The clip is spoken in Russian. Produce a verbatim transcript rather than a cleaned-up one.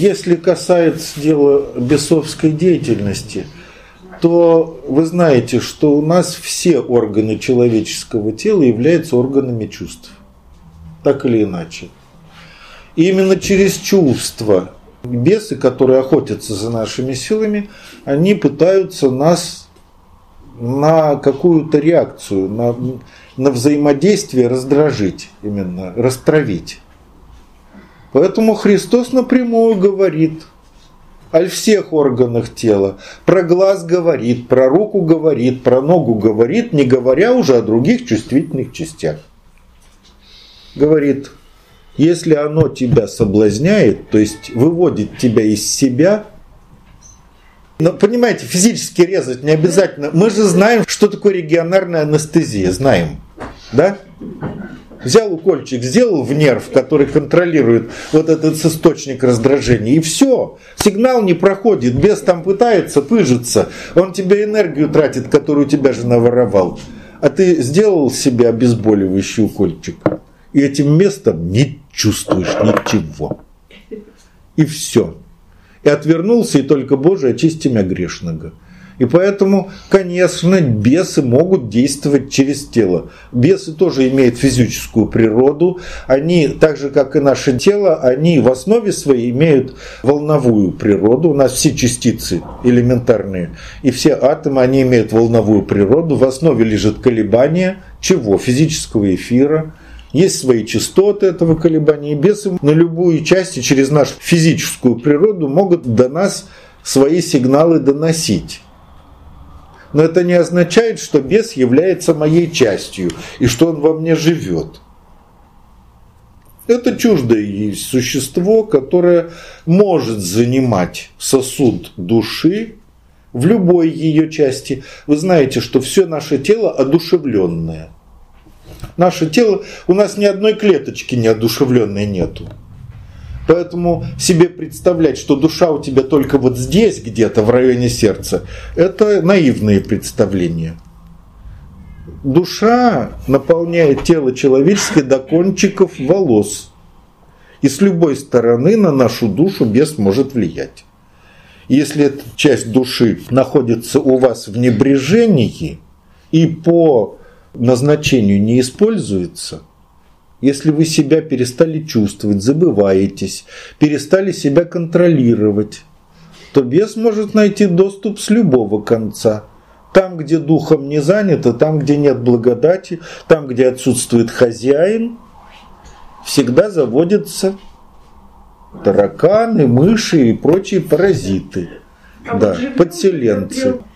Если касается дела бесовской деятельности, то вы знаете, что у нас все органы человеческого тела являются органами чувств. Так или иначе. И именно через чувства бесы, которые охотятся за нашими силами, они пытаются нас на какую-то реакцию, на, на взаимодействие раздражить, именно растравить. Поэтому Христос напрямую говорит о всех органах тела. Про глаз говорит, про руку говорит, про ногу говорит, не говоря уже о других чувствительных частях. Говорит, если оно тебя соблазняет, то есть выводит тебя из себя, но понимаете, физически резать не обязательно. Мы же знаем, что такое регионарная анестезия, знаем, да? Взял укольчик, сделал в нерв, который контролирует вот этот источник раздражения, и все. Сигнал не проходит, бес там пытается пыжиться, он тебе энергию тратит, которую у тебя же наворовал. А ты сделал себе обезболивающий укольчик, и этим местом не чувствуешь ничего. И все. И отвернулся, и только Боже, очисти меня грешного. И поэтому, конечно, бесы могут действовать через тело. Бесы тоже имеют физическую природу. Они, так же как и наше тело, они в основе своей имеют волновую природу. У нас все частицы элементарные и все атомы, они имеют волновую природу. В основе лежит колебание чего? Физического эфира. Есть свои частоты этого колебания. И бесы на любую часть и через нашу физическую природу могут до нас свои сигналы доносить. Но это не означает, что бес является моей частью и что он во мне живет. Это чуждое есть существо, которое может занимать сосуд души в любой ее части. Вы знаете, что все наше тело одушевленное. Наше тело, у нас ни одной клеточки неодушевленной нету. Поэтому себе представлять, что душа у тебя только вот здесь, где-то в районе сердца, это наивные представления. Душа наполняет тело человеческое до кончиков волос. И с любой стороны на нашу душу бес может влиять. Если эта часть души находится у вас в небрежении и по назначению не используется, если вы себя перестали чувствовать, забываетесь, перестали себя контролировать, то бес может найти доступ с любого конца. Там, где духом не занято, там, где нет благодати, там, где отсутствует хозяин, всегда заводятся тараканы, мыши и прочие паразиты, а да, подселенцы.